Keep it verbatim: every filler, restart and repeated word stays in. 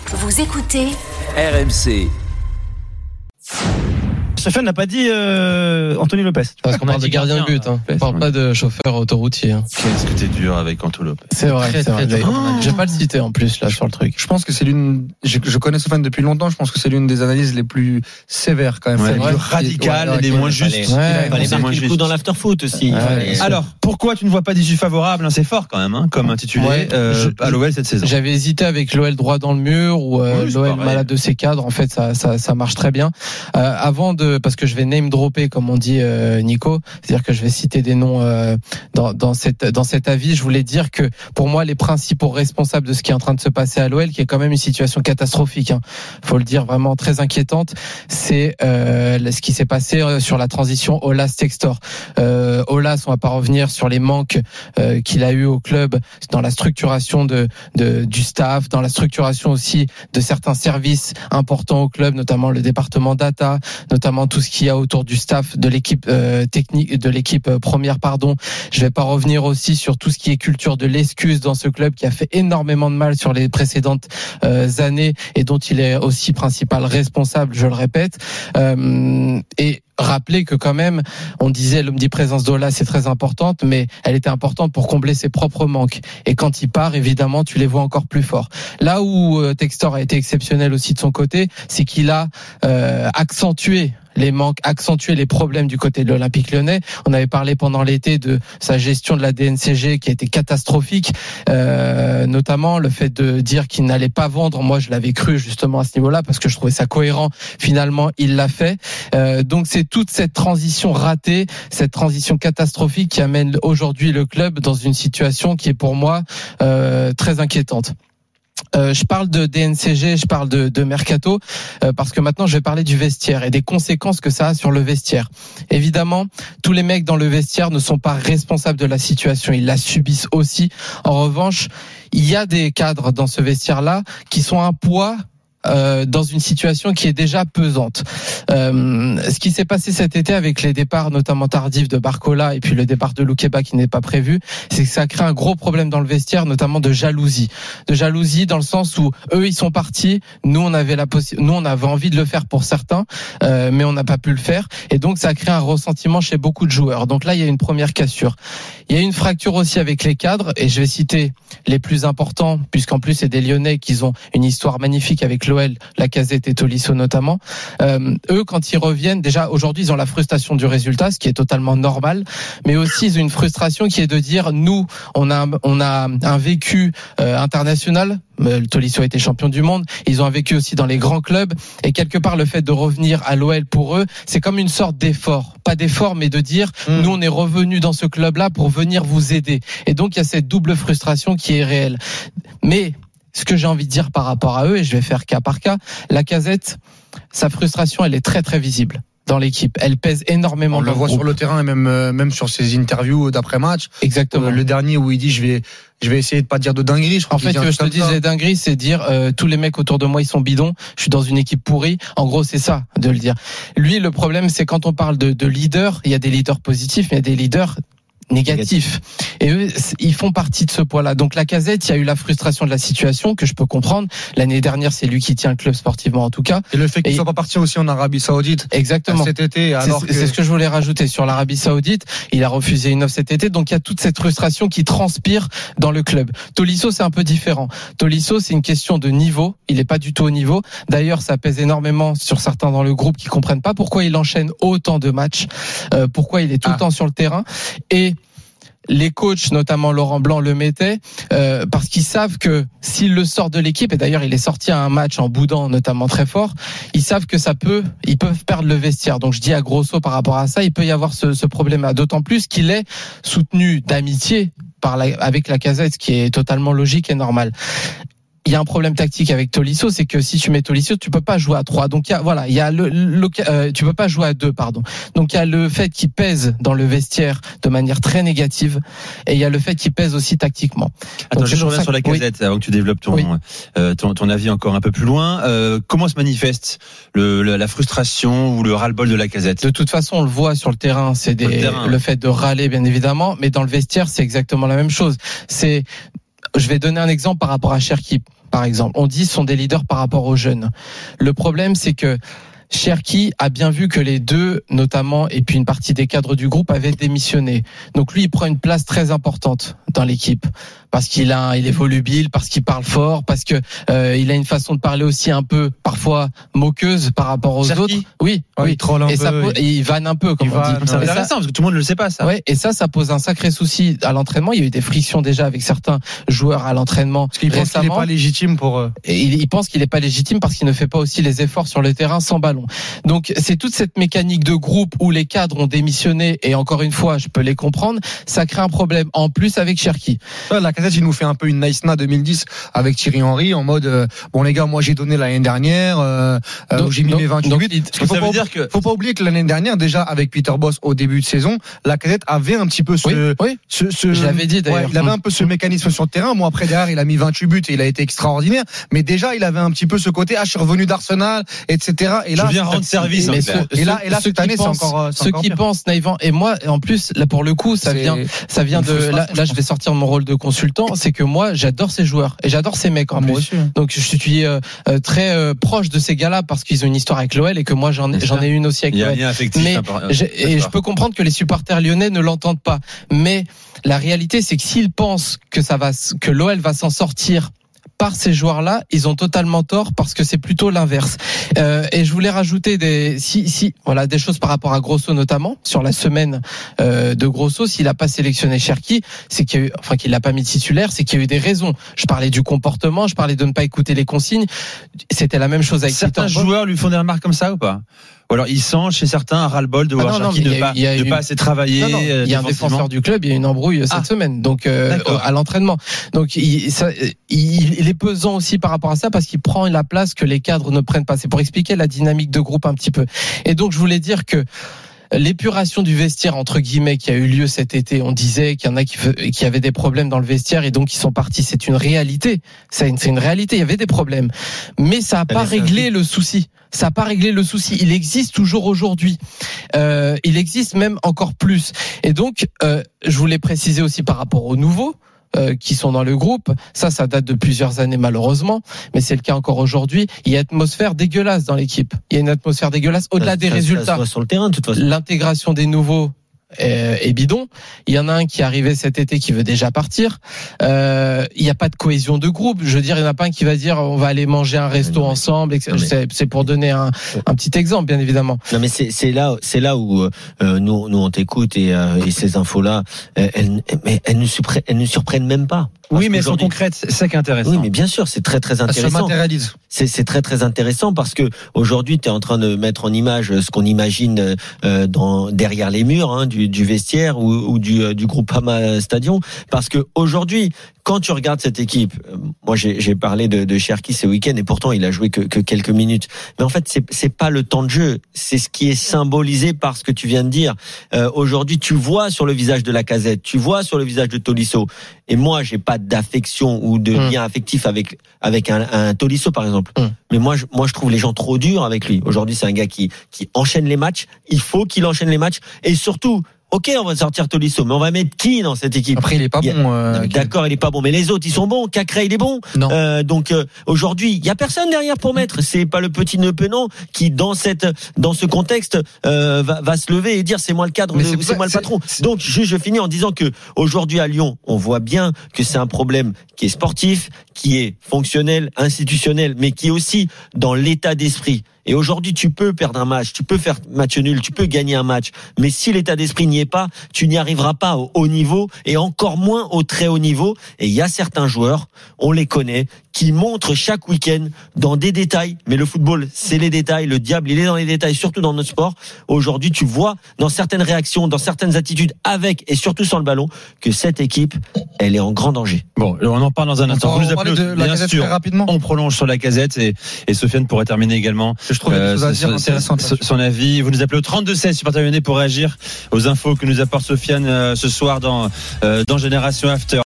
Vous écoutez R M C. Stéphane n'a pas dit euh, Anthony Lopez. Parce qu'on parle de gardien de but, hein. On parle pas de chauffeur autoroutier. Hein. Qu'est-ce que t'es dur avec Anto Lopez. C'est vrai, très, c'est vrai. Très, très Oh je vais pas le citer en plus là sur le truc. Je pense que c'est l'une. Je, je connais Stéphane depuis longtemps. Je pense que c'est l'une des analyses les plus sévères quand même, ouais, les plus radicales, ouais, les ouais, moins justes. Ouais, il fallait marquer marquer le coup dans l'after-foot aussi. Ouais, fallait... Alors, pourquoi tu ne vois pas d'issue favorable, hein, c'est fort quand même, hein, comme intitulé ouais, euh, je, à l'O L cette saison. J'avais hésité avec l'O L droit dans le mur ou euh, oui, l'O L malade de ses cadres. En fait, ça, ça, ça marche très bien. Euh, avant de, parce que je vais name dropper comme on dit euh, Nico, c'est-à-dire que je vais citer des noms euh, dans, dans cette dans cet avis. Je voulais dire que pour moi, les principaux responsables de ce qui est en train de se passer à l'O L, qui est quand même une situation catastrophique, hein, faut le dire, vraiment très inquiétante, c'est euh, ce qui s'est passé sur la transition Aulas-Textor. Euh, Aulas, on va pas revenir sur les manques euh, qu'il a eu au club dans la structuration de, de du staff, dans la structuration aussi de certains services importants au club, notamment le département data, notamment tout ce qu'il y a autour du staff de l'équipe euh, technique, de l'équipe euh, première, pardon. Je vais pas revenir aussi sur tout ce qui est culture de l'excuse dans ce club qui a fait énormément de mal sur les précédentes euh, années et dont il est aussi principal responsable, je le répète. Euh, et rappeler que quand même, on disait l'omniprésence d'Ola c'est très importante, mais elle était importante pour combler ses propres manques. Et quand il part, évidemment, tu les vois encore plus forts. Là où euh, Textor a été exceptionnel aussi de son côté, c'est qu'il a euh, accentué les manques, accentuer les problèmes du côté de l'Olympique Lyonnais. On avait parlé pendant l'été de sa gestion de la D N C G qui a été catastrophique, euh, notamment le fait de dire qu'il n'allait pas vendre. Moi, je l'avais cru justement à ce niveau-là parce que je trouvais ça cohérent. Finalement, il l'a fait. Euh, donc, c'est toute cette transition ratée, cette transition catastrophique qui amène aujourd'hui le club dans une situation qui est pour moi euh, très inquiétante. Euh, je parle de D N C G, je parle de, de Mercato, euh, parce que maintenant je vais parler du vestiaire et des conséquences que ça a sur le vestiaire. Évidemment, tous les mecs dans le vestiaire ne sont pas responsables de la situation, ils la subissent aussi. En revanche, il y a des cadres dans ce vestiaire-là qui sont un poids Euh, dans une situation qui est déjà pesante. Euh, ce qui s'est passé cet été avec les départs notamment tardifs de Barcola et puis le départ de Loukeba qui n'est pas prévu, c'est que ça crée un gros problème dans le vestiaire, notamment de jalousie. De jalousie dans le sens où eux ils sont partis, nous on avait la possi- nous on avait envie de le faire pour certains, euh, mais on n'a pas pu le faire et donc ça crée un ressentiment chez beaucoup de joueurs. Donc là il y a une première cassure. Il y a une fracture aussi avec les cadres et je vais citer les plus importants puisqu'en plus c'est des Lyonnais qui ont une histoire magnifique avec l'O L, Lacazette et Tolisso notamment. Euh, eux, quand ils reviennent, déjà aujourd'hui, ils ont la frustration du résultat, ce qui est totalement normal, mais aussi ils ont une frustration qui est de dire nous, on a on a un vécu euh, international. Le Tolisso a été champion du monde. Ils ont un vécu aussi dans les grands clubs et quelque part le fait de revenir à l'O L pour eux, c'est comme une sorte d'effort, pas d'effort, mais de dire mmh. nous on est revenus dans ce club-là pour venir vous aider. Et donc il y a cette double frustration qui est réelle. Mais ce que j'ai envie de dire par rapport à eux, et je vais faire cas par cas, Lacazette, sa frustration, elle est très très visible dans l'équipe. Elle pèse énormément. On dans le voit groupe. sur le terrain et même euh, même sur ses interviews d'après-match. Exactement. Euh, le dernier où il dit je vais je vais essayer de pas dire de dingueries. Je crois en fait, que je te dise les dingueries, c'est dire euh, tous les mecs autour de moi ils sont bidons. Je suis dans une équipe pourrie. En gros, c'est ça de le dire. Lui, le problème, c'est quand on parle de, de leaders, il y a des leaders positifs, mais il y a des leaders négatif. Et eux, ils font partie de ce poids-là. Donc Lacazette, il y a eu la frustration de la situation que je peux comprendre. L'année dernière, c'est lui qui tient le club sportivement en tout cas. Et le fait qu'il et soit pas parti aussi en Arabie Saoudite. Exactement. Cet été, alors c'est, que... c'est ce que je voulais rajouter sur l'Arabie Saoudite. Il a refusé une offre cet été, donc il y a toute cette frustration qui transpire dans le club. Tolisso, c'est un peu différent. Tolisso, c'est une question de niveau. Il est pas du tout au niveau. D'ailleurs, ça pèse énormément sur certains dans le groupe qui comprennent pas pourquoi il enchaîne autant de matchs, euh, pourquoi il est tout ah. le temps sur le terrain. Et les coachs, notamment Laurent Blanc, le mettaient euh, parce qu'ils savent que s'il le sort de l'équipe, et d'ailleurs il est sorti à un match en boudant notamment très fort, ils savent que ça peut, ils peuvent perdre le vestiaire. Donc je dis à grosso par rapport à ça, il peut y avoir ce, ce problème-là, d'autant plus qu'il est soutenu d'amitié par la, avec Lacazette, ce qui est totalement logique et normal. Il y a un problème tactique avec Tolisso, c'est que si tu mets Tolisso, tu peux pas jouer à trois. Donc il y a voilà, il y a le, le euh, tu peux pas jouer à deux, pardon. Donc il y a le fait qu'il pèse dans le vestiaire de manière très négative, et il y a le fait qu'il pèse aussi tactiquement. Attends, Donc, je reviens sur la Lacazette oui. avant que tu développes ton, oui. euh, ton ton avis encore un peu plus loin. Euh, comment se manifeste le, le la frustration ou le ras-le-bol de Lacazette ? De toute façon, on le voit sur le terrain, c'est des, le, terrain, le fait de râler bien évidemment, mais dans le vestiaire, c'est exactement la même chose. C'est Je vais donner un exemple par rapport à Cherki. par exemple. On dit sont des leaders par rapport aux jeunes. Le problème, c'est que Cherki a bien vu que les deux, notamment, et puis une partie des cadres du groupe, avaient démissionné. Donc lui, il prend une place très importante dans l'équipe parce qu'il a, il est volubile, parce qu'il parle fort, parce que euh, il a une façon de parler aussi un peu, parfois moqueuse par rapport aux Cherki. autres. Oui, ouais, oui. Il troll un et peu. ça pose, il vanne un peu, comme il on vanne, dit. C'est Et intéressant ça, parce que tout le monde ne le sait pas, ça. ouais, et ça, ça pose un sacré souci à l'entraînement. Il y a eu des frictions déjà avec certains joueurs à l'entraînement. Parce qu'il pense qu'il n'est pas légitime pour. Euh... Et il, il pense qu'il n'est pas légitime parce qu'il ne fait pas aussi les efforts sur le terrain sans ballon. Donc c'est toute cette mécanique de groupe où les cadres ont démissionné et encore une fois, je peux les comprendre. Ça crée un problème en plus avec Cherki. La Casette, il nous fait un peu une Nice Na deux mille dix avec Thierry Henry en mode euh, bon les gars, moi j'ai donné l'année dernière, euh, donc, j'ai mis donc, mes vingt-huit. Donc, parce qu'il faut pas, dire que... faut pas oublier que l'année dernière déjà avec Peter Bosz au début de saison, la Casette avait un petit peu ce, oui, oui. ce, ce je l'avais dit d'ailleurs. Ouais, il avait un peu ce mécanisme sur le terrain. Moi après derrière, il a mis vingt-huit buts et il a été extraordinaire. Mais déjà, il avait un petit peu ce côté, ah je suis revenu d'Arsenal, et cetera. Et là, je viens rendre service. Et, ce, et là, et là cette année, c'est encore ceux qui pire. pensent naïvement. Et moi, en plus, là pour le coup, ça c'est... vient, ça vient de. Là, là, je vais sortir de mon rôle de consultant. C'est que moi, j'adore ces joueurs et j'adore ces mecs en ah, plus. Aussi. Donc je suis euh, très euh, proche de ces gars-là parce qu'ils ont une histoire avec l'O L et que moi j'en ai, j'en ai une aussi avec l'O L. Mais et je peux comprendre que les supporters lyonnais ne l'entendent pas. Mais la réalité, c'est que s'ils pensent que ça va, que l'O L va s'en sortir par ces joueurs-là, ils ont totalement tort parce que c'est plutôt l'inverse. Euh, et je voulais rajouter des, si, si, voilà, des choses par rapport à Grosso notamment sur la semaine euh, de Grosso. S'il a pas sélectionné Cherki, c'est qu'il y a eu, enfin qu'il l'a pas mis titulaire, c'est qu'il y a eu des raisons. Je parlais du comportement, je parlais de ne pas écouter les consignes. C'était la même chose avec certains Peter joueurs lui font des remarques comme ça ou pas? Ou alors il sent chez certains un ras-le-bol de voir ah Cherki ne pas, de pas assez travailler. Non, non, il y a un défenseur du club, il y a une embrouille cette ah, semaine, donc euh, à l'entraînement. Donc il, ça, il, il est pesant aussi par rapport à ça parce qu'il prend la place que les cadres ne prennent pas. C'est pour expliquer la dynamique de groupe un petit peu. Et donc je voulais dire que l'épuration du vestiaire entre guillemets qui a eu lieu cet été, on disait qu'il y en a qui, qui avaient des problèmes dans le vestiaire et donc ils sont partis. C'est une réalité. C'est une, c'est une réalité. Il y avait des problèmes, mais ça n'a pas réglé le souci. Ça n'a pas réglé le souci. Il existe toujours aujourd'hui. Euh, il existe même encore plus. Et donc, euh, je voulais préciser aussi par rapport aux nouveaux. Euh, qui sont dans le groupe, ça, ça date de plusieurs années malheureusement, mais c'est le cas encore aujourd'hui. Il y a une atmosphère dégueulasse dans l'équipe. Il y a une atmosphère dégueulasse au-delà ça, des ça, résultats. Ça se voit sur le terrain, de toute façon. L'intégration des nouveaux est bidon. Il y en a un qui est arrivé cet été qui veut déjà partir. Euh, il n'y a pas de cohésion de groupe. Je veux dire, il n'y en a pas un qui va dire on va aller manger un resto non, mais, ensemble. Et mais, c'est, c'est pour donner un, un petit exemple, bien évidemment. Non, mais c'est, c'est là, c'est là où euh, nous, nous on t'écoute et, euh, et ces infos-là, elles, elles, elles, elles, nous surprennent, elles nous surprennent même pas. Oui, mais elles sont concrètes, c'est ça qui est intéressant. Oui, mais bien sûr, c'est très très intéressant. Ça se matérialise. C'est, c'est très très intéressant parce que aujourd'hui, tu es en train de mettre en image ce qu'on imagine euh, dans derrière les murs hein, du, du vestiaire ou, ou du, du Groupama Stadium. Parce que aujourd'hui, quand tu regardes cette équipe, moi j'ai, j'ai parlé de, de Cherki ce week-end et pourtant il a joué que, que quelques minutes. Mais en fait, c'est, c'est pas le temps de jeu, c'est ce qui est symbolisé par ce que tu viens de dire. Euh, aujourd'hui, tu vois sur le visage de Lacazette, tu vois sur le visage de Tolisso. Et moi, j'ai pas d'affection ou de lien mmh. affectif avec avec un, un Tolisso par exemple. Mmh. Mais moi, je, moi, je trouve les gens trop durs avec lui. Aujourd'hui, c'est un gars qui qui enchaîne les matchs. Il faut qu'il enchaîne les matchs et surtout. Ok, on va sortir Tolisso, mais on va mettre qui dans cette équipe? Après, il est pas il a, bon. Euh, non, d'accord, il est pas bon, mais les autres, ils sont bons. Cacré, il est bon. Non. Euh, donc euh, aujourd'hui, il y a personne derrière pour mettre. C'est pas le petit Nepenon qui, dans cette, dans ce contexte, euh, va, va se lever et dire c'est moi le cadre, c'est, c'est moi le patron. C'est... Donc, je, je finis en disant que aujourd'hui à Lyon, on voit bien que c'est un problème qui est sportif, qui est fonctionnel, institutionnel, mais qui est aussi dans l'état d'esprit. Et aujourd'hui, tu peux perdre un match, tu peux faire match nul, tu peux gagner un match. Mais si l'état d'esprit n'y est pas, tu n'y arriveras pas au haut niveau et encore moins au très haut niveau. Et il y a certains joueurs, on les connaît, qui montrent chaque week-end dans des détails. Mais le football, c'est les détails. Le diable, il est dans les détails, surtout dans notre sport. Aujourd'hui, tu vois dans certaines réactions, dans certaines attitudes, avec et surtout sans le ballon, que cette équipe, elle est en grand danger. Bon, on en parle dans un instant. Vous nous appelez de bien sûr. Rapidement. On prolonge sur la Casette et, et Sofiane pourrait terminer également. Je trouve euh, des choses à dire son, son avis. Vous nous appelez au trente-deux seize, supporters lyonnais, pour réagir aux infos que nous apporte Sofiane euh, ce soir dans, euh, dans Génération After.